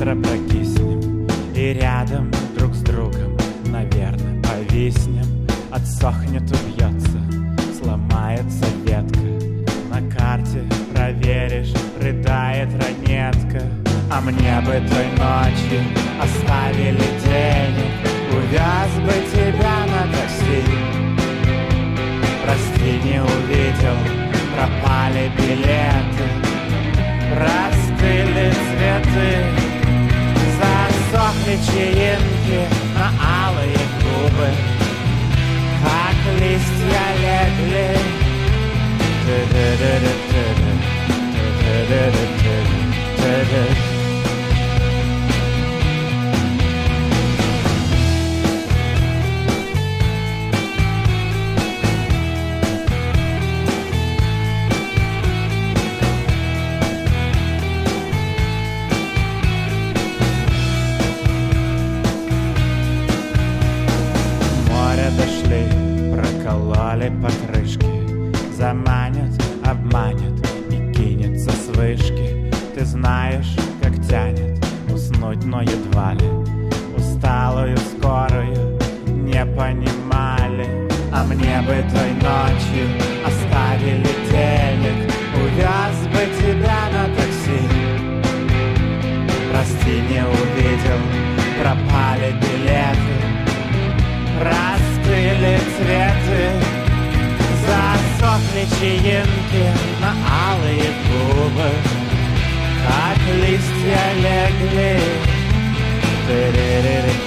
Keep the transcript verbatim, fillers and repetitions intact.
быстро прокиснем и рядом друг с другом, наверное, повиснем. Отсохнет, убьется, сломается ветка. На карте проверишь, рыдает ранетка. А мне бы той ночью оставили денег, увяз бы тебя на такси. Прости, не увидел, пропали билеты, простыли цветы, засохли чаинки на алые губы, как листья легли. Дошли, прокололи покрышки, заманят, обманет и кинется с вышки. Ты знаешь, как тянет уснуть, но едва ли усталую скорую не понимали. А мне бы той ночью оставили денег, увяз бы тебя на такси. Прости, не увидел, пропали билеты, простыли цветы, засохли чаинки на алые губы, как листья легли.